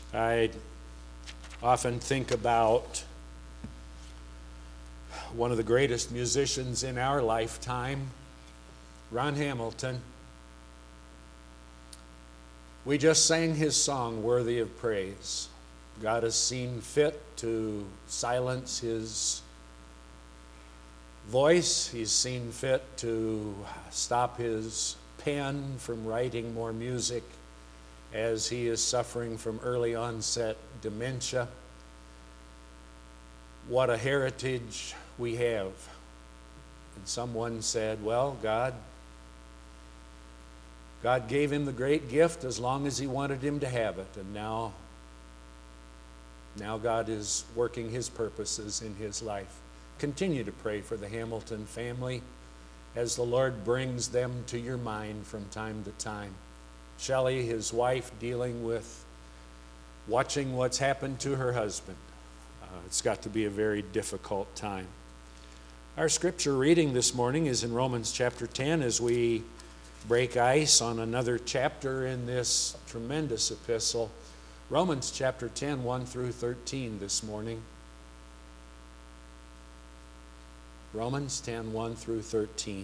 I often think about one of the greatest musicians in our lifetime, Ron Hamilton. We just sang his song, Worthy of Praise. God has seen fit to silence his voice. He's seen fit to stop his pen from writing more music as he is suffering from early onset dementia. What a heritage we have. And someone said, well, God gave him the great gift as long as he wanted him to have it. And now God is working his purposes in his life. Continue to pray for the Hamilton family as the Lord brings them to your mind from time to time. Shelley, his wife, dealing with watching what's happened to her husband. It's got to be a very difficult time. Our scripture reading this morning is in Romans chapter 10 as we break ice on another chapter in this tremendous epistle. Romans chapter 10, 1 through 13 this morning. Romans 10, 1 through 13.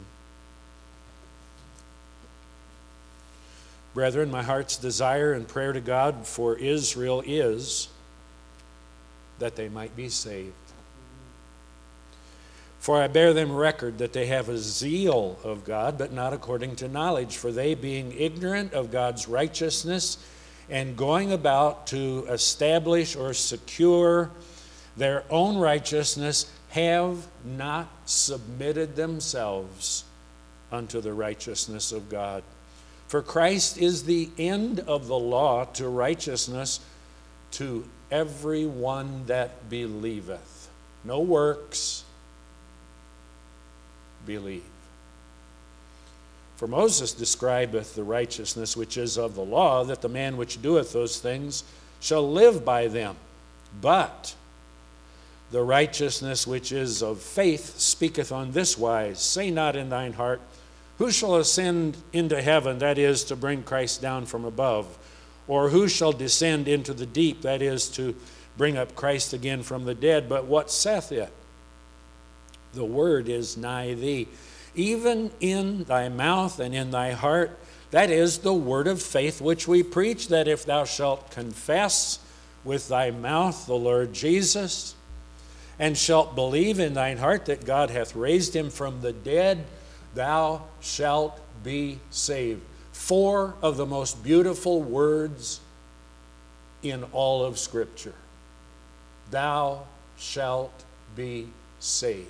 Brethren, my heart's desire and prayer to God for Israel is that they might be saved. For I bear them record that they have a zeal of God, but not according to knowledge. For they, being ignorant of God's righteousness, and going about to establish or secure their own righteousness, have not submitted themselves unto the righteousness of God. For Christ is the end of the law to righteousness to every one that believeth. No works, believe. For Moses describeth the righteousness which is of the law, that the man which doeth those things shall live by them. But the righteousness which is of faith speaketh on this wise, say not in thine heart, who shall ascend into heaven, that is, to bring Christ down from above? Or who shall descend into the deep, that is, to bring up Christ again from the dead? But what saith it? The word is nigh thee, even in thy mouth and in thy heart. That is the word of faith which we preach, that if thou shalt confess with thy mouth the Lord Jesus, and shalt believe in thine heart that God hath raised him from the dead, thou shalt be saved. Four of the most beautiful words in all of Scripture. Thou shalt be saved.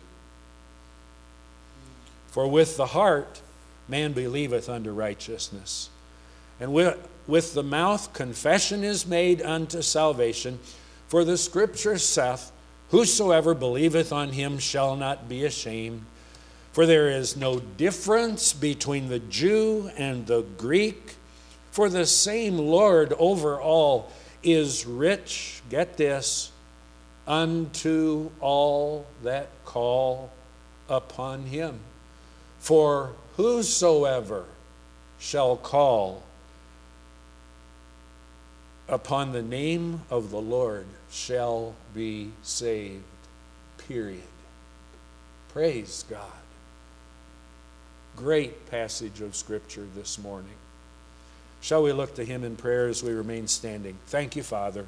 For with the heart man believeth unto righteousness, and with the mouth confession is made unto salvation. For the Scripture saith, whosoever believeth on him shall not be ashamed. For there is no difference between the Jew and the Greek, for the same Lord over all is rich, get this, unto all that call upon him. For whosoever shall call upon the name of the Lord shall be saved. Period. Praise God. Great passage of Scripture this morning. Shall we look to him in prayer as we remain standing? Thank you, Father,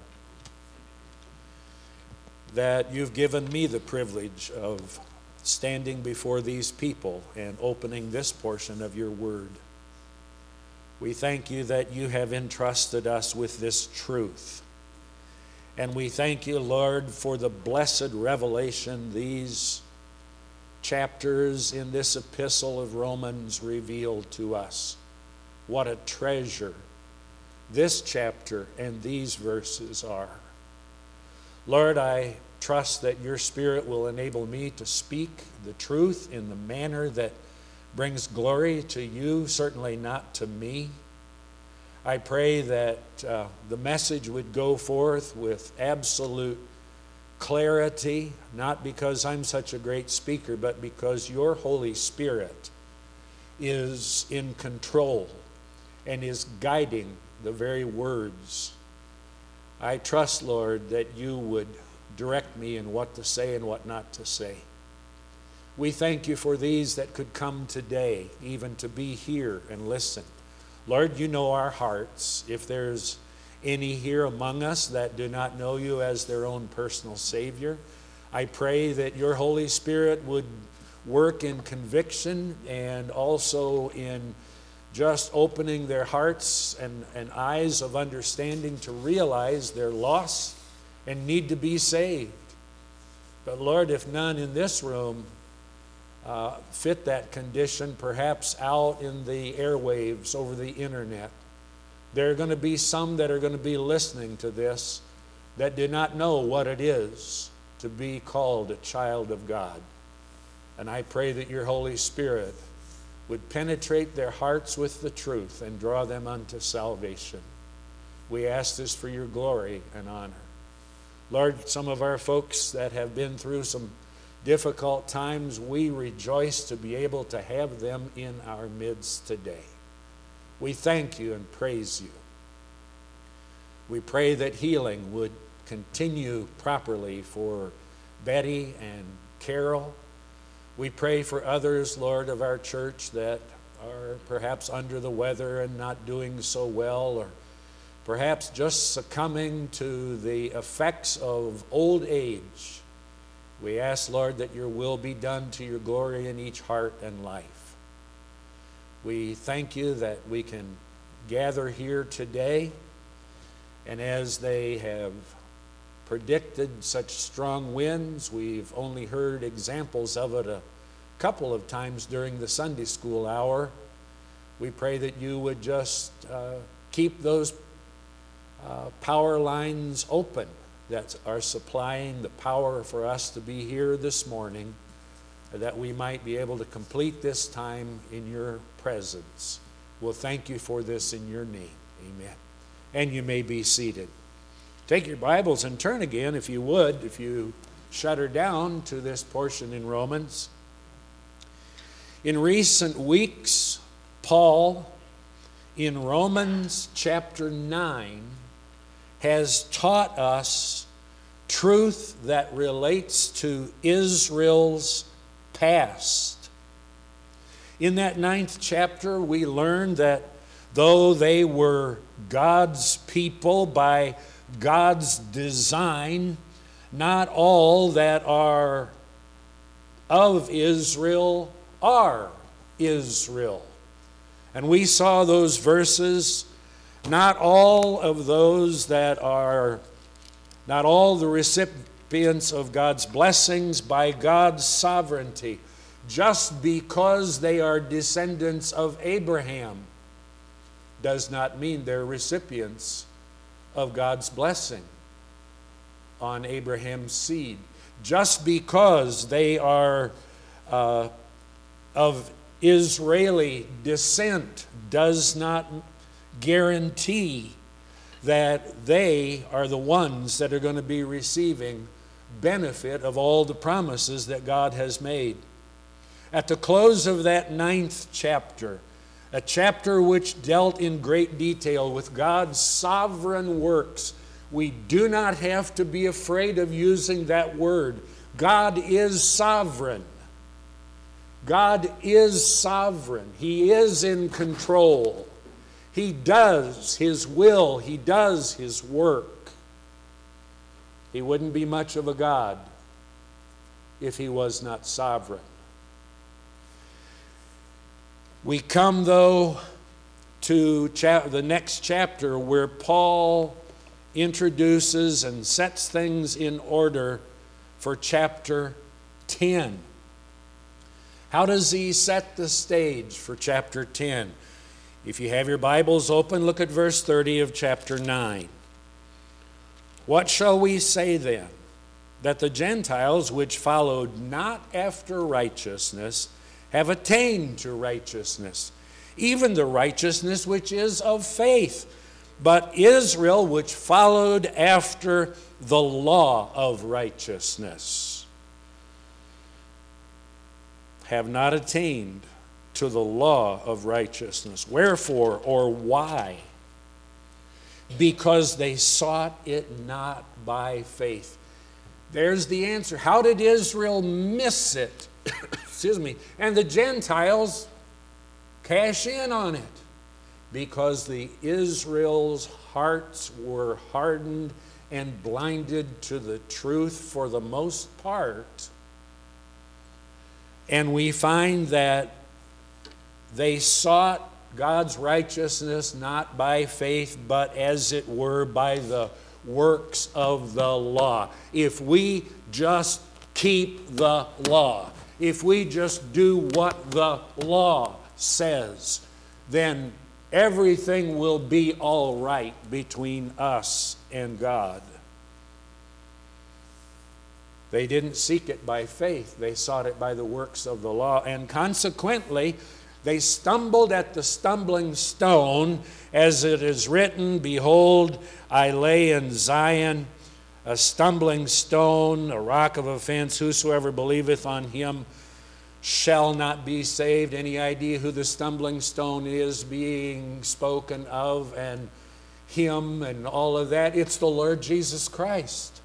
that you've given me the privilege of standing before these people and opening this portion of your word. We thank you that you have entrusted us with this truth. And we thank you, Lord, for the blessed revelation these chapters in this epistle of Romans revealed to us. What a treasure this chapter and these verses are. Lord, I trust that your Spirit will enable me to speak the truth in the manner that brings glory to you, certainly not to me. I pray that the message would go forth with absolute clarity, not because I'm such a great speaker, but because your Holy Spirit is in control and is guiding the very words I trust, Lord, that you would direct me in what to say and what not to say. We thank you for these that could come today, even to be here and listen. Lord, you know our hearts. If there's any here among us that do not know you as their own personal Savior, I pray that your Holy Spirit would work in conviction and also in just opening their hearts and eyes of understanding to realize their loss and need to be saved. But Lord, if none in this room fit that condition, perhaps out in the airwaves over the internet, there are going to be some that are going to be listening to this that do not know what it is to be called a child of God. And I pray that your Holy Spirit would penetrate their hearts with the truth and draw them unto salvation. We ask this for your glory and honor. Lord, some of our folks that have been through some difficult times, we rejoice to be able to have them in our midst today. We thank you and praise you. We pray that healing would continue properly for Betty and Carol. We pray for others, Lord, of our church that are perhaps under the weather and not doing so well, or perhaps just succumbing to the effects of old age. We ask, Lord, that your will be done to your glory in each heart and life. We thank you that we can gather here today, and as they have predicted such strong winds, we've only heard examples of it a couple of times during the Sunday school hour. We pray that you would just keep those power lines open that are supplying the power for us to be here this morning, that we might be able to complete this time in your presence. We'll thank you for this in your name. Amen. And you may be seated. Take your Bibles and turn again, if you would, if you shudder down to this portion in Romans. In recent weeks, Paul, in Romans chapter 9, has taught us truth that relates to Israel's past. In that 9th chapter, we learn that though they were God's people by God's design, not all that are of Israel are Israel. And we saw those verses. Not all of those that are, not all the recipients of God's blessings by God's sovereignty, just because they are descendants of Abraham, does not mean they're recipients of God's blessing on Abraham's seed. Just because they are of Israeli descent does not guarantee that they are the ones that are going to be receiving benefit of all the promises that God has made. At the close of that 9th chapter, a chapter which dealt in great detail with God's sovereign works, we do not have to be afraid of using that word. God is sovereign. God is sovereign. He is in control. He does his will. He does his work. He wouldn't be much of a God if he was not sovereign. We come, though, to the next chapter where Paul introduces and sets things in order for chapter 10. How does he set the stage for chapter 10? If you have your Bibles open, look at verse 30 of chapter 9. What shall we say then? That the Gentiles which followed not after righteousness have attained to righteousness, even the righteousness which is of faith. But Israel, which followed after the law of righteousness, have not attained to the law of righteousness. Wherefore, or why? because they sought it not by faith. There's the answer. How did Israel miss it? Excuse me. And the Gentiles cash in on it. Because the Israel's hearts were hardened and blinded to the truth for the most part. And we find that they sought God's righteousness not by faith, but as it were by the works of the law. If we just keep the law, if we just do what the law says, then everything will be all right between us and God. They didn't seek it by faith. They sought it by the works of the law. And consequently, they stumbled at the stumbling stone, as it is written, "Behold, I lay in Zion a stumbling stone, a rock of offense. Whosoever believeth on him shall not be saved." Any idea who the stumbling stone is being spoken of, and him and all of that? It's the Lord Jesus Christ.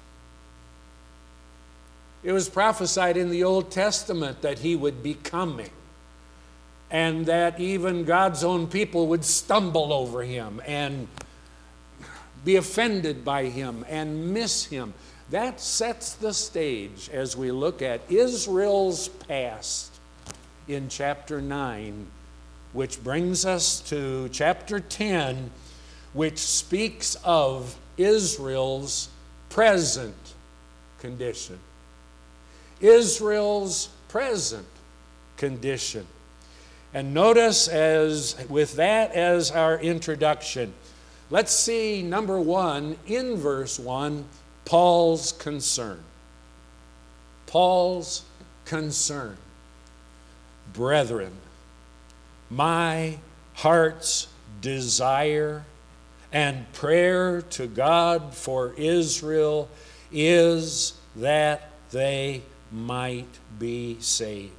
It was prophesied in the Old Testament that he would be coming, and that even God's own people would stumble over him and be offended by him and miss him. That sets the stage as we look at Israel's past in chapter 9, which brings us to chapter 10, which speaks of Israel's present condition. Israel's present condition. And notice, as with that as our introduction, let's see, number one, in verse 1, Paul's concern. Paul's concern. Brethren, my heart's desire and prayer to God for Israel is that they might be saved.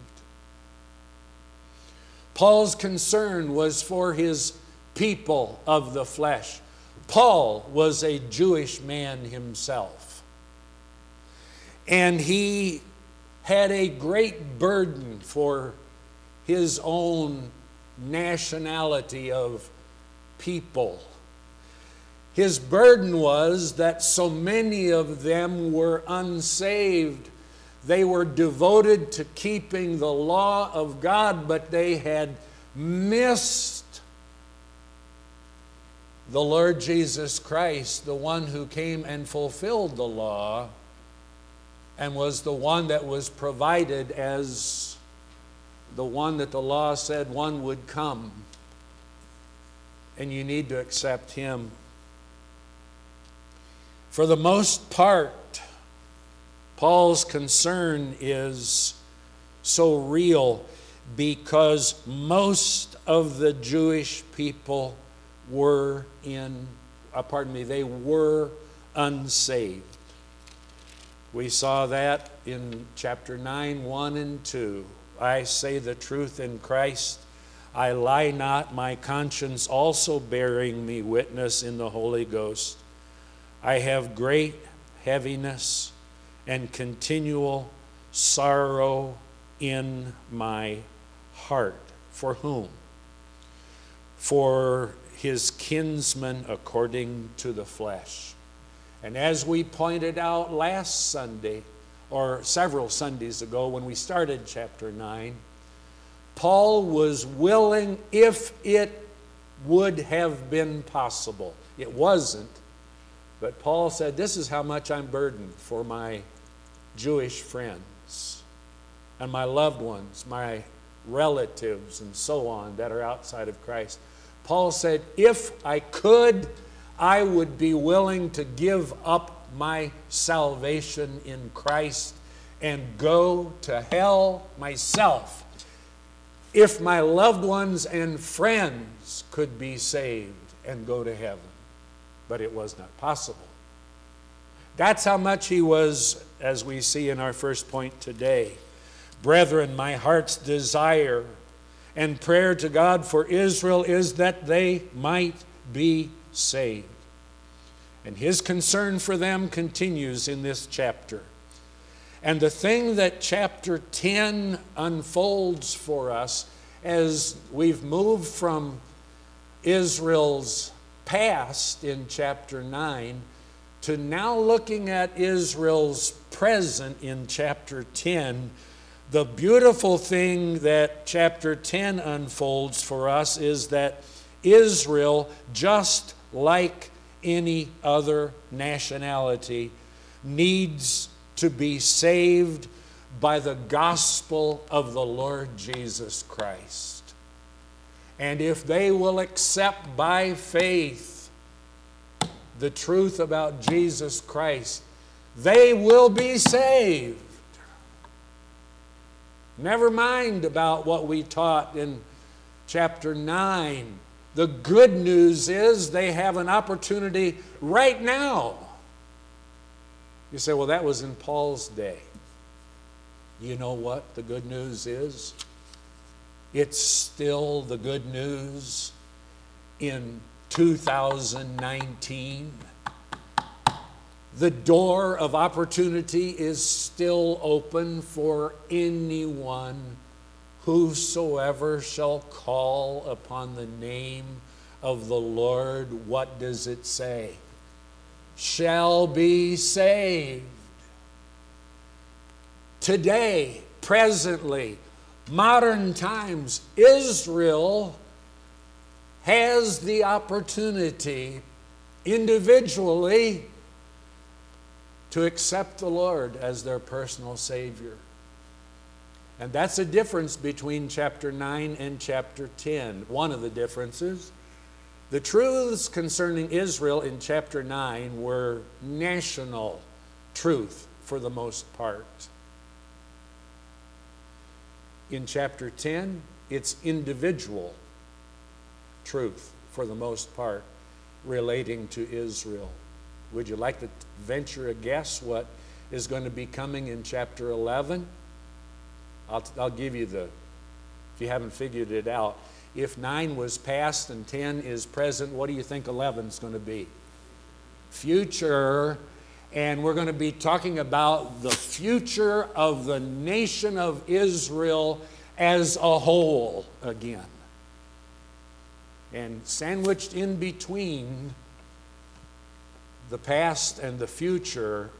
Paul's concern was for his people of the flesh. Paul was a Jewish man himself, and he had a great burden for his own nationality of people. His burden was that so many of them were unsaved. They were devoted to keeping the law of God, but they had missed the Lord Jesus Christ, the one who came and fulfilled the law and was the one that was provided as the one that the law said one would come. And you need to accept him. For the most part, Paul's concern is so real because most of the Jewish people were they were unsaved. We saw that in chapter 9, 1 and 2. I say the truth in Christ, I lie not, my conscience also bearing me witness in the Holy Ghost. I have great heaviness and continual sorrow in my heart. For whom? For his kinsmen according to the flesh. And as we pointed out last Sunday, or several Sundays ago when we started chapter 9, Paul was willing, if it would have been possible. It wasn't. But Paul said, this is how much I'm burdened for my Jewish friends and my loved ones, my relatives and so on that are outside of Christ. Paul said, if I could, I would be willing to give up my salvation in Christ and go to hell myself if my loved ones and friends could be saved and go to heaven. But it was not possible. That's how much he was, as we see in our first point today. Brethren, my heart's desire and prayer to God for Israel is that they might be saved. And his concern for them continues in this chapter. And the thing that chapter 10 unfolds for us as we've moved from Israel's past in chapter 9 to now looking at Israel's present in chapter 10, the beautiful thing that chapter 10 unfolds for us is that Israel, just like any other nationality, needs to be saved by the gospel of the Lord Jesus Christ. And if they will accept by faith the truth about Jesus Christ, they will be saved. Never mind about what we taught in chapter 9. The good news is they have an opportunity right now. You say, well, that was in Paul's day. You know what the good news is? It's still the good news in 2019. The door of opportunity is still open for anyone, whosoever shall call upon the name of the Lord. What does it say? Shall be saved. Today, presently, modern times, Israel has the opportunity individually to accept the Lord as their personal Savior. And that's a difference between chapter 9 and chapter 10. One of the differences. The truths concerning Israel in chapter 9 were national truth for the most part. In chapter 10, it's individual truth for the most part relating to Israel. Would you like to venture a guess what is going to be coming in chapter 11? I'll give you if you haven't figured it out. If 9 was past and 10 is present, what do you think 11 is going to be? Future. And we're going to be talking about the future of the nation of Israel as a whole again. And sandwiched in between the past and the future,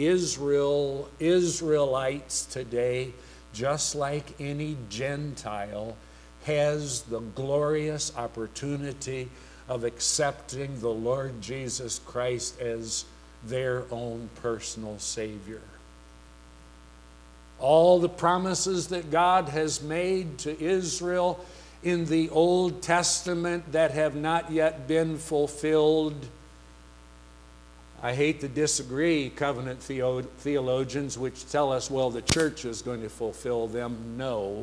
Israelites today, just like any Gentile, has the glorious opportunity of accepting the Lord Jesus Christ as their own personal Savior. All the promises that God has made to Israel in the Old Testament that have not yet been fulfilled. I hate to disagree, covenant theologians, which tell us, well, the church is going to fulfill them. No.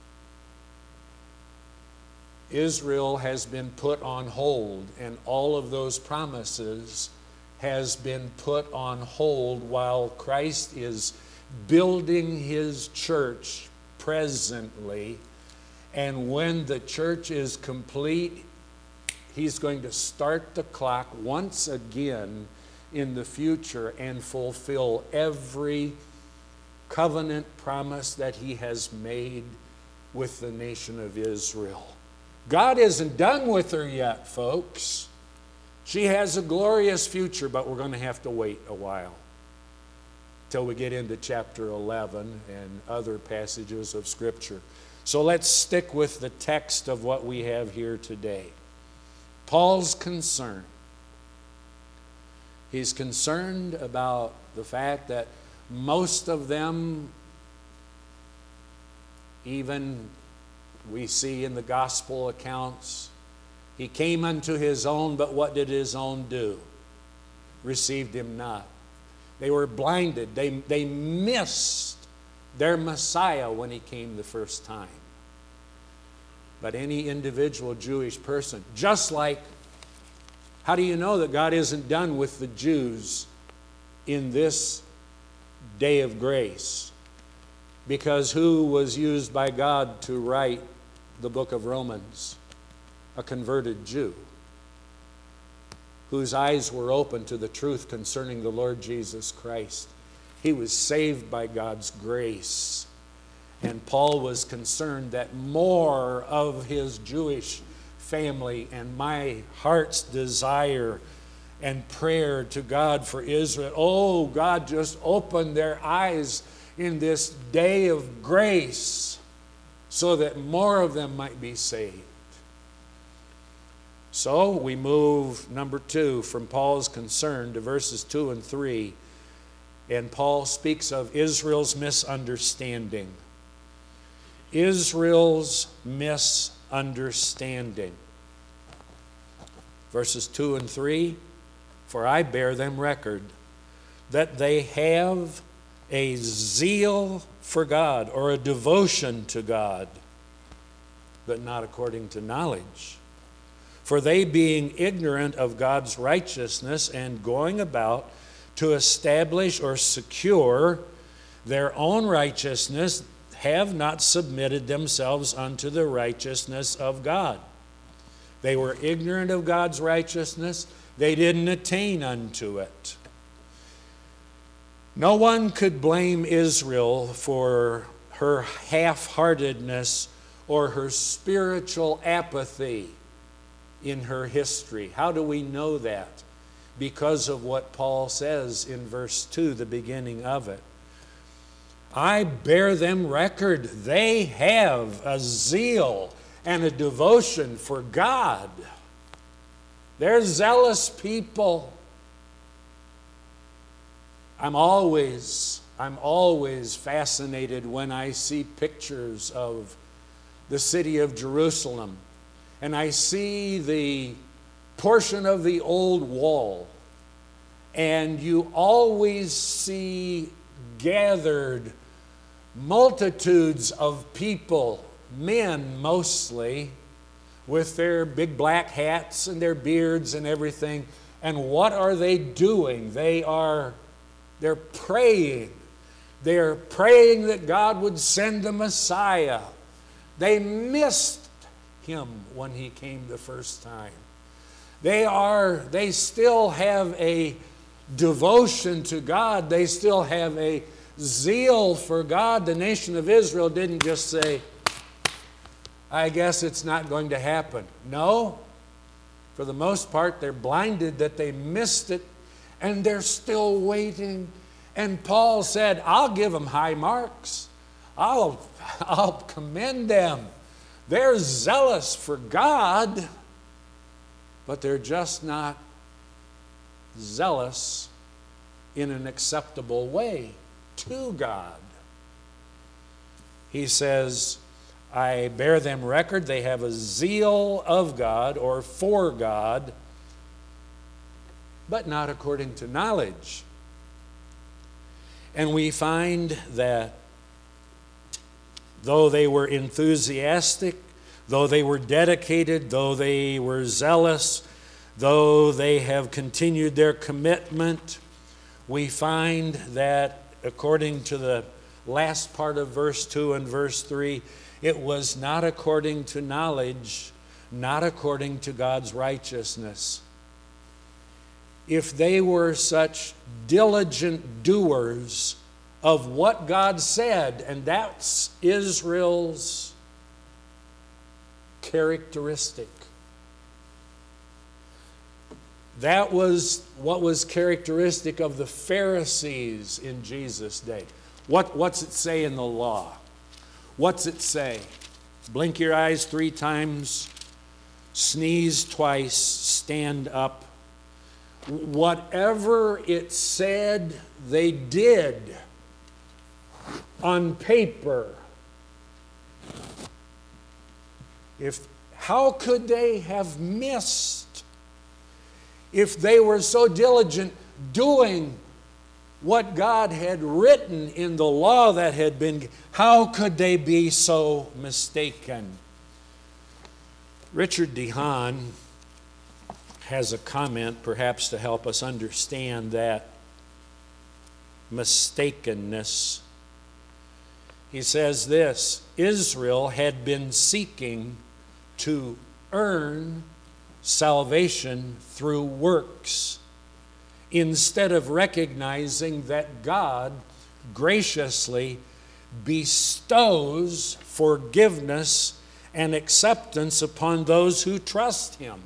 Israel has been put on hold, and all of those promises has been put on hold while Christ is building his church presently. And when the church is complete, he's going to start the clock once again in the future and fulfill every covenant promise that he has made with the nation of Israel. God isn't done with her yet, folks. She has a glorious future, but we're going to have to wait a while till we get into chapter 11 and other passages of Scripture. So let's stick with the text of what we have here today. Paul's concern. He's concerned about the fact that most of them, even we see in the gospel accounts, he came unto his own, but what did his own do? Received him not. They were blinded. They missed their Messiah when he came the first time. But any individual Jewish person, just like, how do you know that God isn't done with the Jews in this day of grace? Because who was used by God to write the book of Romans? A converted Jew. whose eyes were open to the truth concerning the Lord Jesus Christ. He was saved by God's grace. And Paul was concerned that more of his Jewish family, and my heart's desire and prayer to God for Israel, oh, God, just open their eyes in this day of grace so that more of them might be saved. So we move, number 2, from Paul's concern to verses 2 and 3. And Paul speaks of Israel's misunderstanding. Israel's misunderstanding. Verses 2 and 3, for I bear them record that they have a zeal for God, or a devotion to God, but not according to knowledge. For they, being ignorant of God's righteousness and going about to establish or secure their own righteousness, have not submitted themselves unto the righteousness of God. They were ignorant of God's righteousness. They didn't attain unto it. No one could blame Israel for her half-heartedness or her spiritual apathy in her history. How do we know that? Because of what Paul says in verse 2, the beginning of it. I bear them record. They have a zeal and a devotion for God. They're zealous people. I'm always fascinated when I see pictures of the city of Jerusalem, and I see the portion of the old wall, and you always see gathered multitudes of people, men mostly, with their big black hats and their beards and everything. And what are they doing? They're praying. They're praying that God would send the Messiah. They missed him when he came the first time. They still have a devotion to God. They still have a zeal for God. The nation of Israel didn't just say, I guess it's not going to happen. No. For the most part, they're blinded that they missed it, and they're still waiting. And Paul said, I'll give them high marks. I'll commend them. They're zealous for God, but they're just not zealous in an acceptable way to God. He says, I bear them record. They have a zeal of God or for God, but not according to knowledge. And we find that though they were enthusiastic, though they were dedicated, though they were zealous, though they have continued their commitment, we find that according to the last part of verse 2 and verse 3, it was not according to knowledge, not according to God's righteousness. If they were such diligent doers of what God said, and that's Israel's characteristic. That was what was characteristic of the Pharisees in Jesus' day. What's it say in the law? What's it say? Blink your eyes 3 times, sneeze twice, stand up. Whatever it said, they did on paper. How could they have missed if they were so diligent doing what God had written in the law that had been? How could they be so mistaken? Richard DeHaan has a comment, perhaps to help us understand that mistakenness. He says this: Israel had been seeking to earn salvation through works, instead of recognizing that God graciously bestows forgiveness and acceptance upon those who trust Him.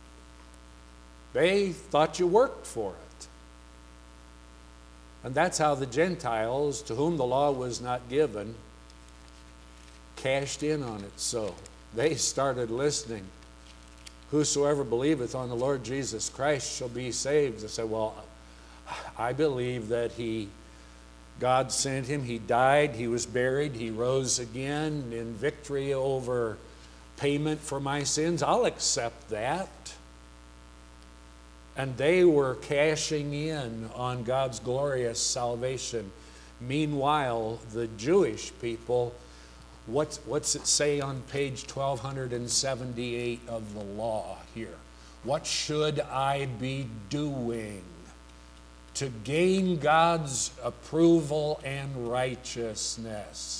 They thought you worked for it. And that's how the Gentiles, to whom the law was not given, cashed in on it. So they started listening. Whosoever believeth on the Lord Jesus Christ shall be saved. They said, well, I believe that God sent Him, He died, He was buried, He rose again in victory over payment for my sins. I'll accept that. And they were cashing in on God's glorious salvation. Meanwhile, the Jewish people, what's it say on page 1278 of the law here? What should I be doing to gain God's approval and righteousness?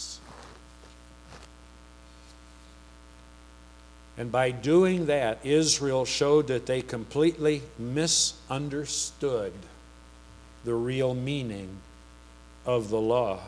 And by doing that, Israel showed that they completely misunderstood the real meaning of the law.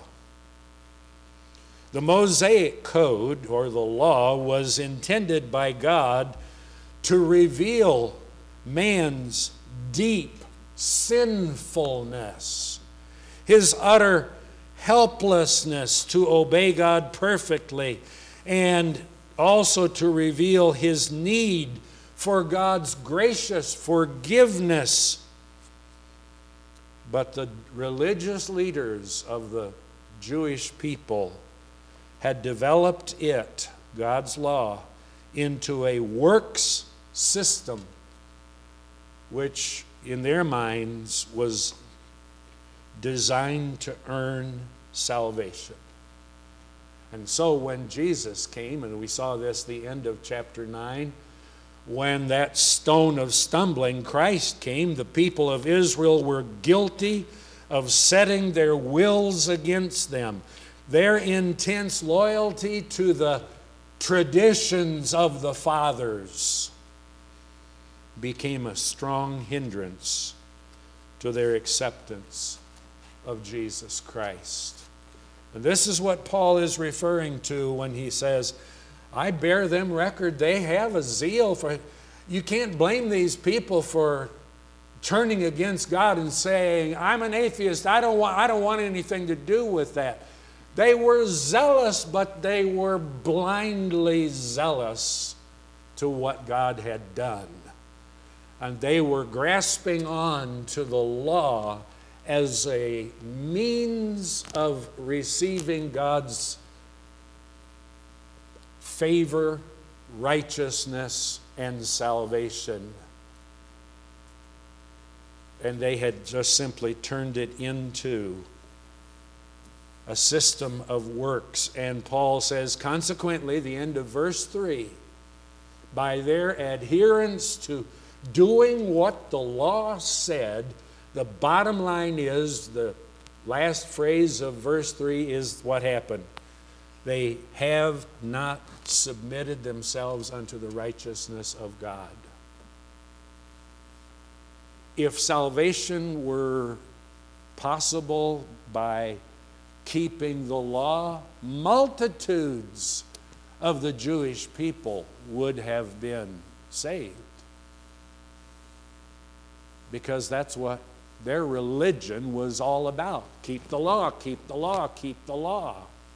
The Mosaic Code, or the law, was intended by God to reveal man's deep sinfulness, his utter helplessness to obey God perfectly, and also to reveal his need for God's gracious forgiveness. But the religious leaders of the Jewish people had developed it, God's law, into a works system, which in their minds was designed to earn salvation. And so when Jesus came, and we saw this the end of chapter 9, when that stone of stumbling, Christ came, the people of Israel were guilty of setting their wills against them. Their intense loyalty to the traditions of the fathers became a strong hindrance to their acceptance of Jesus Christ. And this is what Paul is referring to when he says, I bear them record. They have a zeal for... You can't blame these people for turning against God and saying, I'm an atheist. I don't want anything to do with that. They were zealous, but they were blindly zealous to what God had done. And they were grasping on to the law as a means of receiving God's favor, righteousness, and salvation. And they had just simply turned it into a system of works. And Paul says, consequently, the end of verse 3, by their adherence to doing what the law said, the bottom line is, the last phrase of verse 3 is what happened. They have not submitted themselves unto the righteousness of God. If salvation were possible by keeping the law, multitudes of the Jewish people would have been saved. Because that's what their religion was all about. Keep the law, keep the law, keep the law.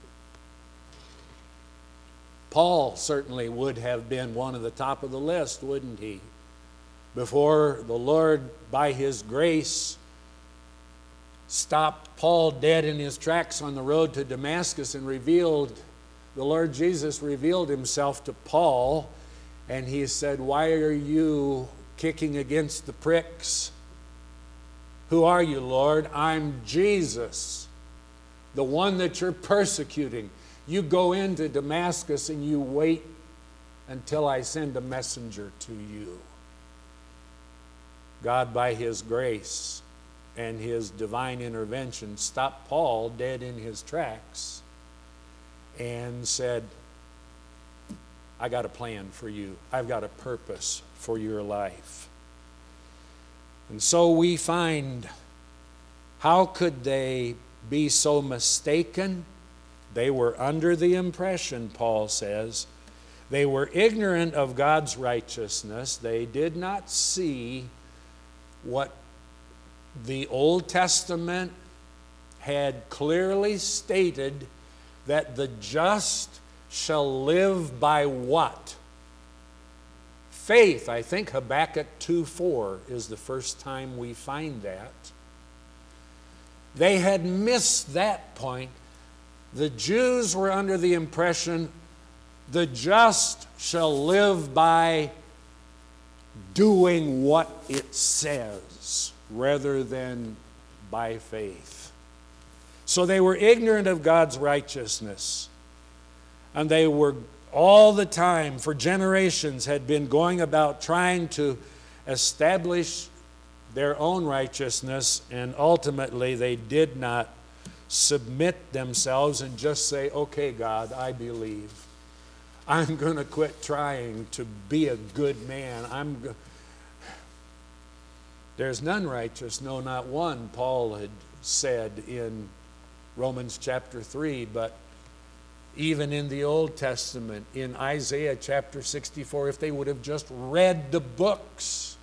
Paul certainly would have been one of the top of the list, wouldn't he? Before the Lord, by His grace, stopped Paul dead in his tracks on the road to Damascus and the Lord Jesus revealed Himself to Paul, and He said, why are you kicking against the pricks? Who are you, Lord? I'm Jesus, the one that you're persecuting. You go into Damascus and you wait until I send a messenger to you. God, by His grace and His divine intervention, stopped Paul dead in his tracks and said, I got a plan for you. I've got a purpose for your life. And so we find, how could they be so mistaken? They were under the impression, Paul says, they were ignorant of God's righteousness. They did not see what the Old Testament had clearly stated, that the just shall live by what? Faith. I think Habakkuk 2:4 is the first time we find that. They had missed that point. The Jews were under the impression the just shall live by doing what it says rather than by faith. So they were ignorant of God's righteousness. And they were all the time, for generations, had been going about trying to establish their own righteousness, and ultimately they did not submit themselves and just say, okay, God, I believe. I'm going to quit trying to be a good man. There's none righteous, no, not one, Paul had said in Romans chapter 3, but even in the Old Testament, in Isaiah chapter 64, if they would have just read the books,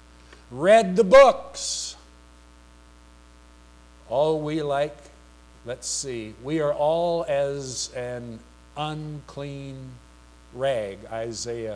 all we like, let's see, we are all as an unclean rag, Isaiah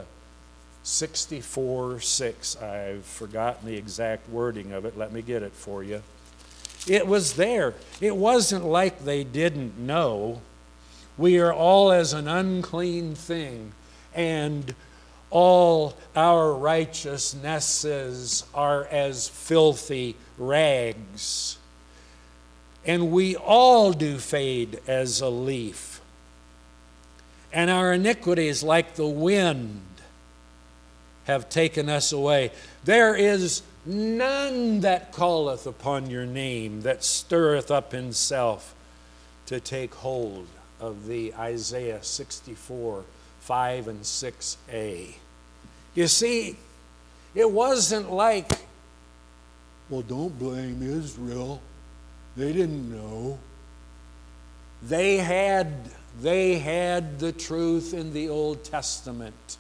64:6. I've forgotten the exact wording of it. Let me get it for you. It was there. It wasn't like they didn't know. We are all as an unclean thing, and all our righteousnesses are as filthy rags. And we all do fade as a leaf. And our iniquities, like the wind, have taken us away. There is none that calleth upon your name, that stirreth up himself to take hold of thee. Isaiah 64:5 and 6a. You see, it wasn't like, well, don't blame Israel. They didn't know. They had the truth in the Old Testament.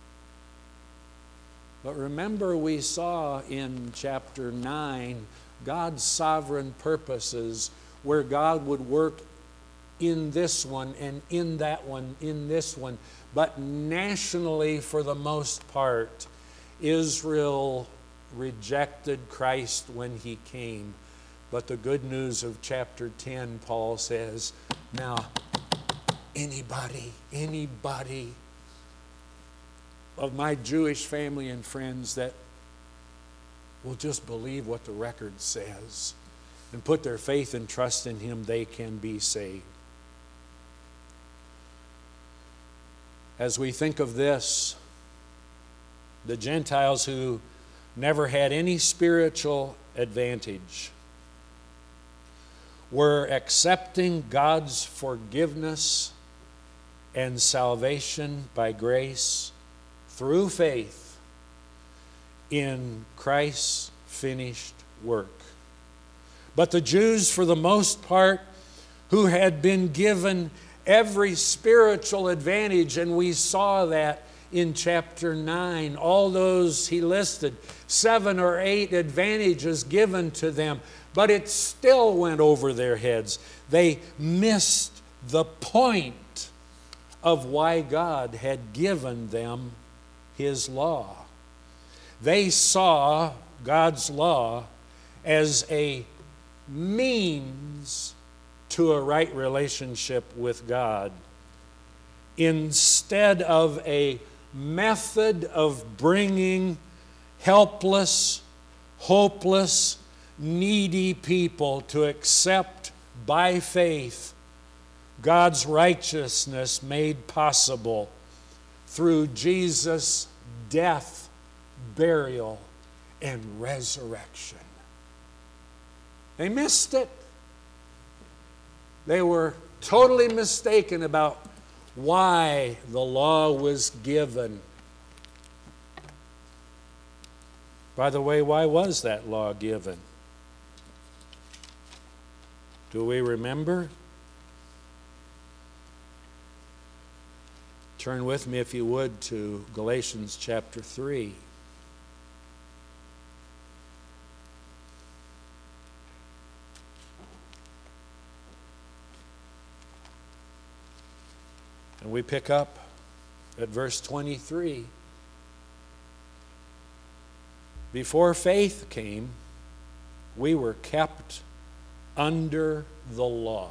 But remember, we saw in chapter 9 God's sovereign purposes, where God would work in this one and in that one, in this one. But nationally, for the most part, Israel rejected Christ when he came. But the good news of chapter 10, Paul says, now, anybody of my Jewish family and friends that will just believe what the record says and put their faith and trust in him, they can be saved. As we think of this, the Gentiles who never had any spiritual advantage were accepting God's forgiveness and salvation by grace through faith in Christ's finished work. But the Jews, for the most part, who had been given every spiritual advantage, and we saw that in chapter 9, all those he listed, 7 or 8 advantages given to them, but it still went over their heads. They missed the point of why God had given them his law. They saw God's law as a means to a right relationship with God, instead of a method of bringing helpless, hopeless, needy people to accept by faith God's righteousness made possible through Jesus' death, burial, and resurrection. They missed it. They were totally mistaken about why the law was given. By the way, why was that law given? Do we remember? Turn with me, if you would, to Galatians chapter 3. And we pick up at verse 23. Before faith came, we were kept under the law,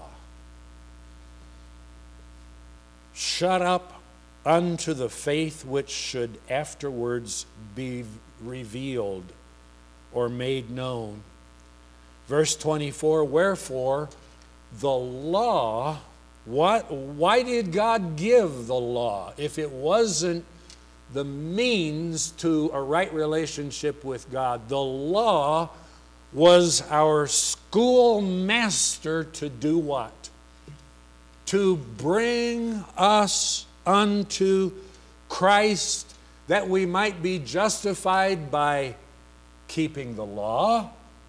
shut up unto the faith which should afterwards be revealed or made known. Verse 24, wherefore the law, why did God give the law if it wasn't the means to a right relationship with God? The law was our schoolmaster to do what? To bring us unto Christ, that we might be justified by keeping the law?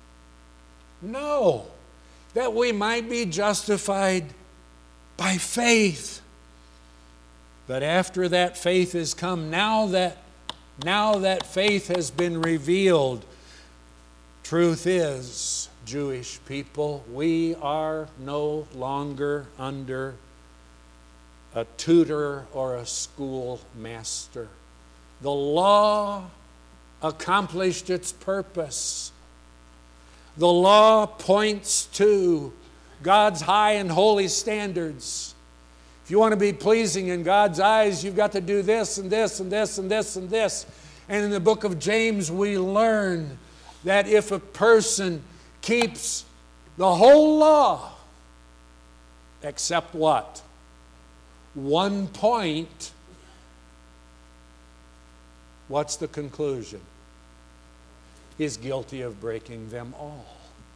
No, that we might be justified by faith. But after that faith has come, now that faith has been revealed, truth is, Jewish people, we are no longer under a tutor or a schoolmaster. The law accomplished its purpose. The law points to God's high and holy standards. If you want to be pleasing in God's eyes, you've got to do this and this and this and this and this. And in the book of James, we learn that if a person keeps the whole law, except what? One point, what's the conclusion? He's guilty of breaking them all.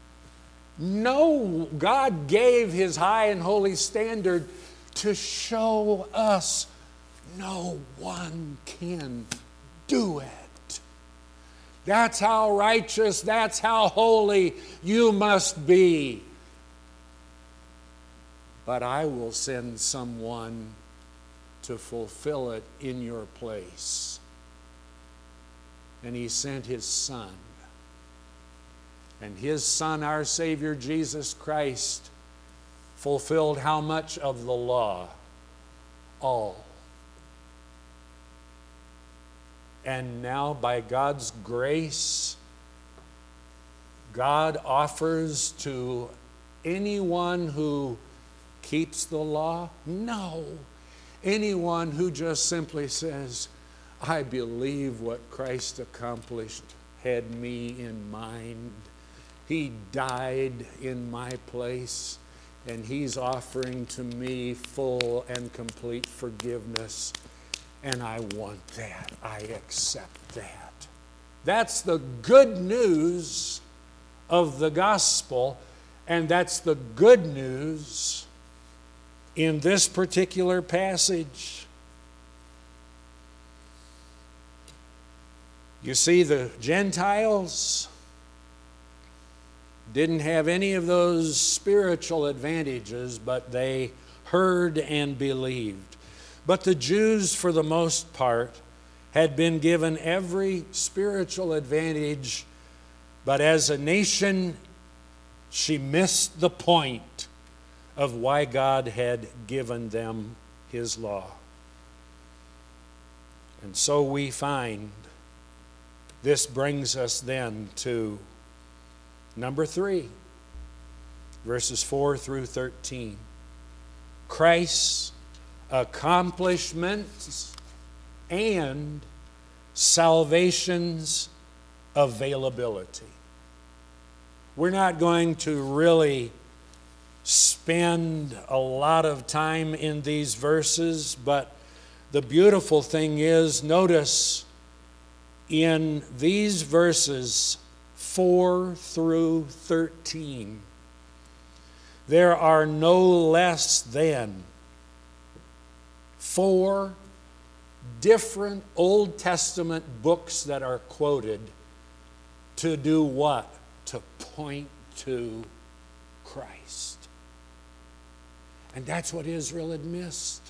No, God gave His high and holy standard to show us no one can do it. That's how righteous, that's how holy you must be. But I will send someone to fulfill it in your place. And He sent His Son. And His Son, our Savior Jesus Christ, fulfilled how much of the law? All. And now, by God's grace, God offers to anyone who keeps the law? No. Anyone who just simply says, I believe what Christ accomplished, had me in mind. He died in my place, and He's offering to me full and complete forgiveness. And I want that. I accept that. That's the good news of the gospel, and that's the good news in this particular passage. You see, the Gentiles didn't have any of those spiritual advantages, but they heard and believed. But the Jews, for the most part, had been given every spiritual advantage, but as a nation, she missed the point of why God had given them His law. And so we find this brings us then to number 3, verses 4 through 13. Christ's accomplishments and salvation's availability. We're not going to really spend a lot of time in these verses, but the beautiful thing is, notice in these verses 4 through 13, there are no less than 4 different Old Testament books that are quoted to do what? To point to Christ. And that's what Israel had missed.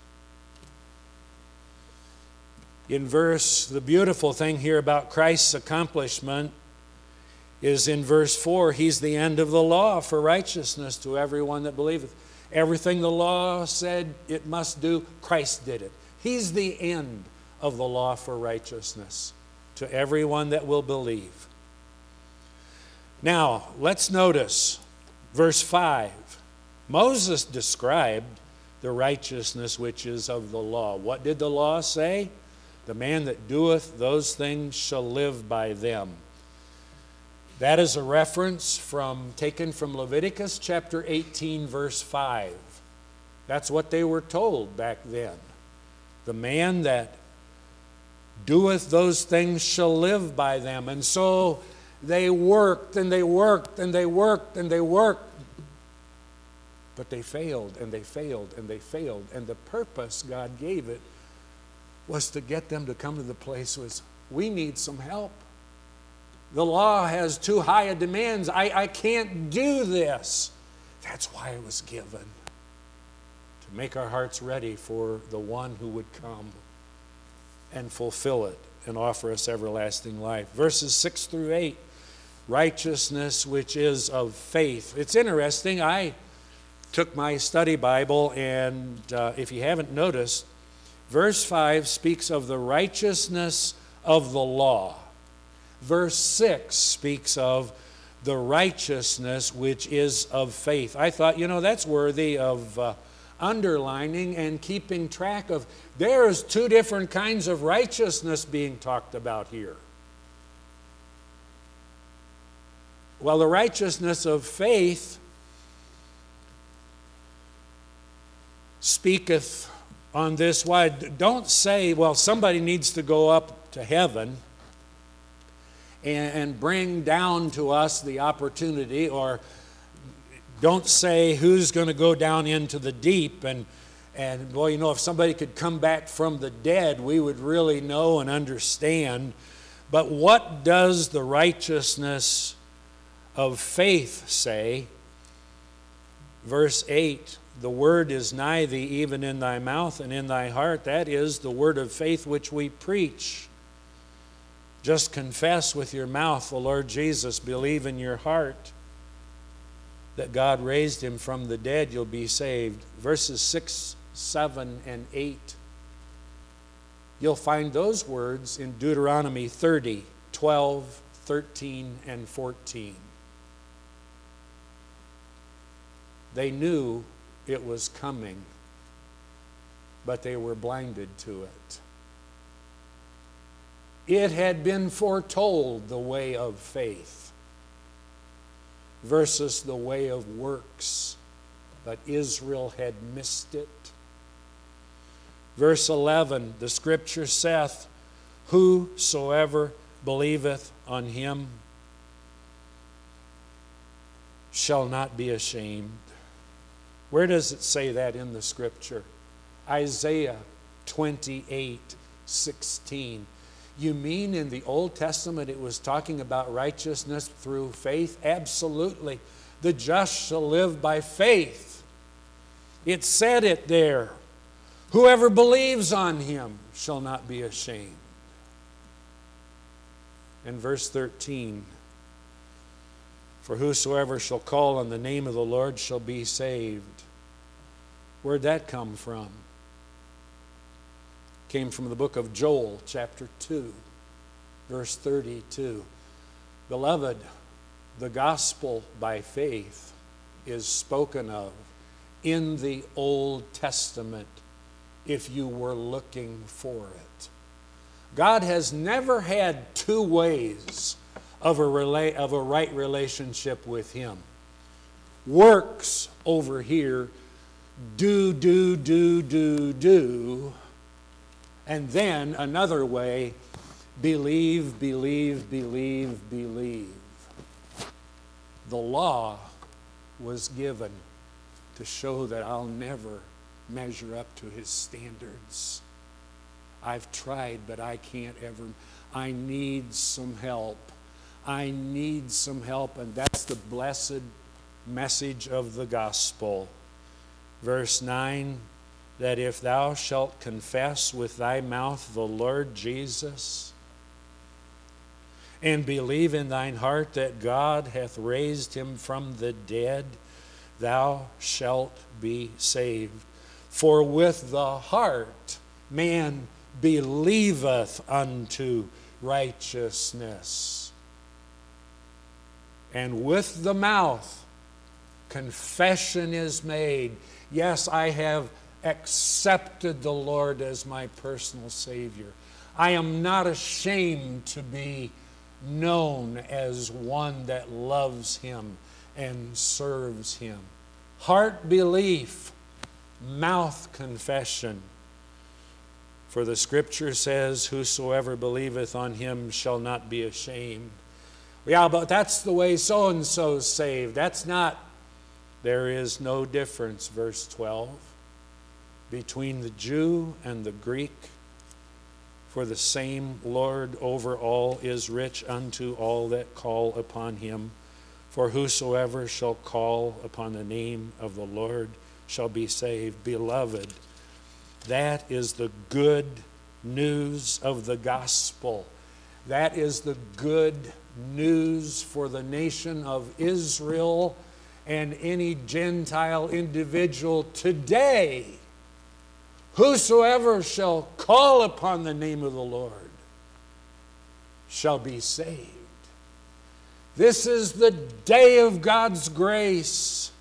The beautiful thing here about Christ's accomplishment is in verse 4, He's the end of the law for righteousness to everyone that believeth. Everything the law said it must do, Christ did it. He's the end of the law for righteousness to everyone that will believe. Now, let's notice verse 5. Moses described the righteousness which is of the law. What did the law say? The man that doeth those things shall live by them. That is a reference taken from Leviticus chapter 18, verse 5. That's what they were told back then. The man that doeth those things shall live by them. And so they worked and they worked and they worked and they worked. But they failed and they failed and they failed. And the purpose God gave it was to get them to come to the place was, we need some help. The law has too high a demands. I can't do this. That's why it was given. To make our hearts ready for the one who would come and fulfill it and offer us everlasting life. Verses 6 through 8, righteousness which is of faith. It's interesting. I took my study Bible, and if you haven't noticed, verse 5 speaks of the righteousness of the law. Verse 6 speaks of the righteousness which is of faith. I thought, that's worthy of underlining and keeping track of. There's 2 different kinds of righteousness being talked about here. Well, the righteousness of faith speaketh on this. Why? Don't say, well, somebody needs to go up to heaven and bring down to us the opportunity, or don't say who's going to go down into the deep. And boy, if somebody could come back from the dead, we would really know and understand. But what does the righteousness of faith say? Verse 8, the word is nigh thee, even in thy mouth and in thy heart. That is the word of faith which we preach. Just confess with your mouth the Lord Jesus, believe in your heart that God raised him from the dead, you'll be saved. Verses 6, 7, and 8. You'll find those words in Deuteronomy 30, 12, 13, and 14. They knew it was coming, but they were blinded to it. It had been foretold, the way of faith versus the way of works, but Israel had missed it. Verse 11, the scripture saith, whosoever believeth on him shall not be ashamed. Where does it say that in the scripture? Isaiah 28:16. You mean in the Old Testament it was talking about righteousness through faith? Absolutely. The just shall live by faith. It said it there. Whoever believes on him shall not be ashamed. And verse 13, for whosoever shall call on the name of the Lord shall be saved. Where'd that come from? Came from the book of Joel, chapter 2, verse 32. Beloved, the gospel by faith is spoken of in the Old Testament if you were looking for it. God has never had 2 ways of a right relationship with him. Works over here, do, and then another way, believe. The law was given to show that I'll never measure up to his standards. I've tried, but I can't ever. I need some help. I need some help, and that's the blessed message of the gospel. Verse 9, that if thou shalt confess with thy mouth the Lord Jesus, and believe in thine heart that God hath raised him from the dead, thou shalt be saved. For with the heart man believeth unto righteousness, and with the mouth confession is made. Yes, I have accepted the Lord as my personal Savior. I am not ashamed to be known as one that loves him and serves him. Heart belief, mouth confession. For the scripture says, whosoever believeth on him shall not be ashamed. Yeah, but that's the way so-and-so's saved. That's not. There is no difference, verse 12, between the Jew and the Greek. For the same Lord over all is rich unto all that call upon him. For whosoever shall call upon the name of the Lord shall be saved. Beloved, that is the good news of the gospel. That is the good news for the nation of Israel and any Gentile individual today. Whosoever shall call upon the name of the Lord shall be saved. This is the day of God's grace.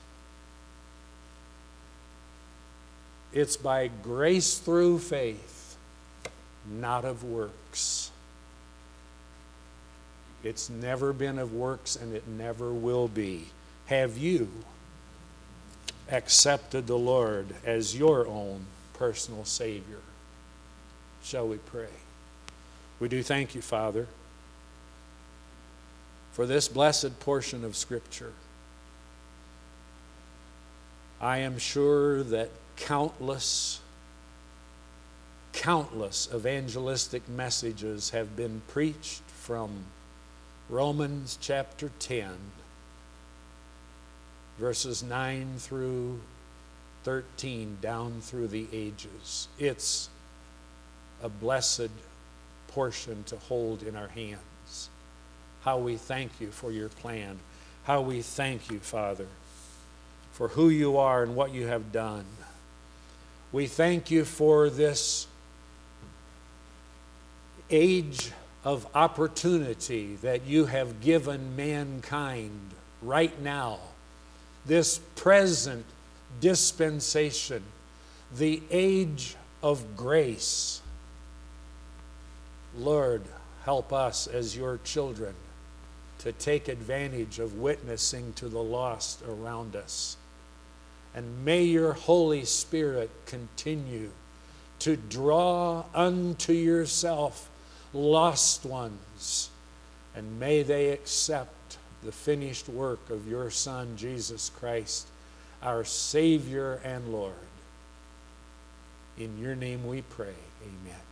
It's by grace through faith, not of works. It's never been of works, and it never will be. Have you accepted the Lord as your own personal Savior? Shall we pray? We do thank you, Father, for this blessed portion of Scripture. I am sure that countless evangelistic messages have been preached from Romans chapter 10, verses 9 through 13, down through the ages. It's a blessed portion to hold in our hands. How we thank you for your plan. How we thank you, Father, for who you are and what you have done. We thank you for this age of opportunity that you have given mankind right now, this present dispensation, the age of grace. Lord, help us as your children to take advantage of witnessing to the lost around us. And may your Holy Spirit continue to draw unto yourself lost ones, and may they accept the finished work of your Son, Jesus Christ, our Savior and Lord. In your name we pray, amen.